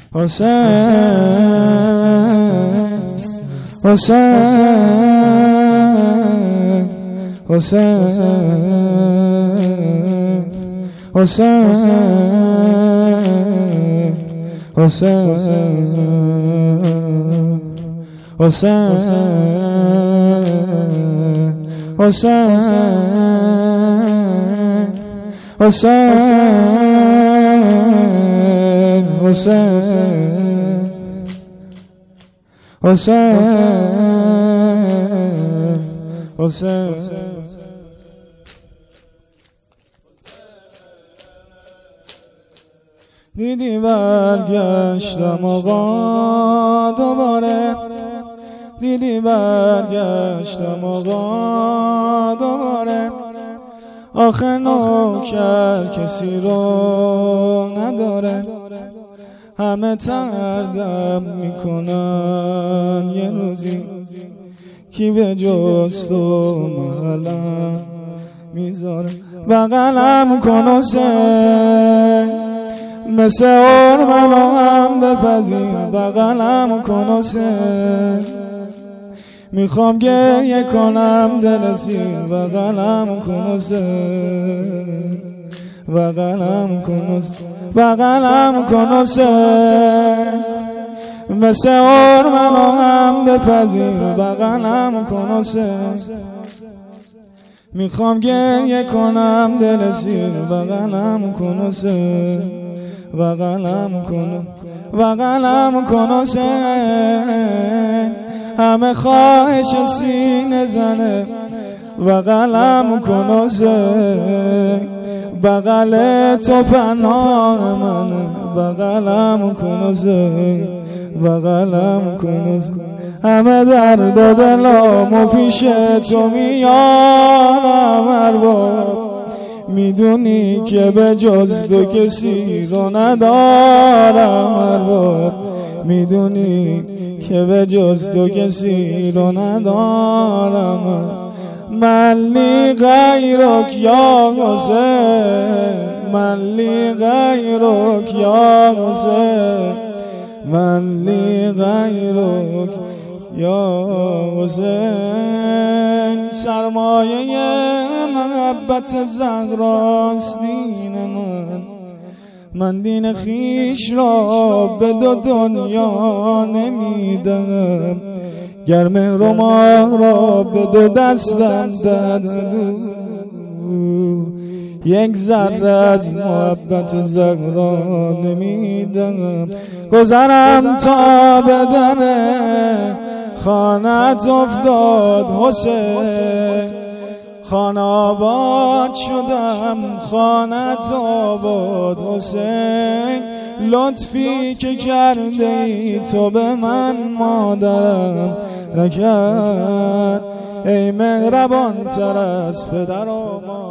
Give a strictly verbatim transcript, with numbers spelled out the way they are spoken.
حسین حسین حسین حسین حسین حسین حسین حسین حسین حسین حسین دیدی برگشتم آقا دوباره، دیدی برگشتم آقا دوباره. آخه نوکر کسی رو نداره، همه تردم میکنن یه روزی کی به جز تو محلم میذاره. بغلم کن حسین مثل ارمنو هم بپذیر، بغلم کن حسین میخوام گریه کنم دل سیر. بغلم کن حسین بغلم کن حسین بغلم کن حسین مثل ارمنو هم بپذیر. بغلم کن حسین میخوام گریه کنم دل سیر. بغلم کن حسین بغلم کن بغلم کن حسین همه خواهش سینه زنه. بغلم کن حسین بغل تو پناه منه. بغلم کن حسین بغلم کن حسین همه درد و دلامو پیش تو میارم ارباب. میدونی که به جز تو کسی رو ندارم ارباب. میدونی که به جز تو کسی رو ندارم. من لی غیرک یا حسین، من لی غیرک یا حسین، من لی غیرک یا حسین. سرمایه محبت زهراست دین من، من دین خیش را به دو دنیا نمیدم. گر مهر و ماه را به دو دستم دادم، یک ذره از محبت زهرا نمیدم. گذرم تا به در خانت افتاد حسین، خانه آباد شدم خانت آباد حسین. لطفی که کرده ای تو به من مادرم نکرد، ای مهربان تر از پدر و مادر.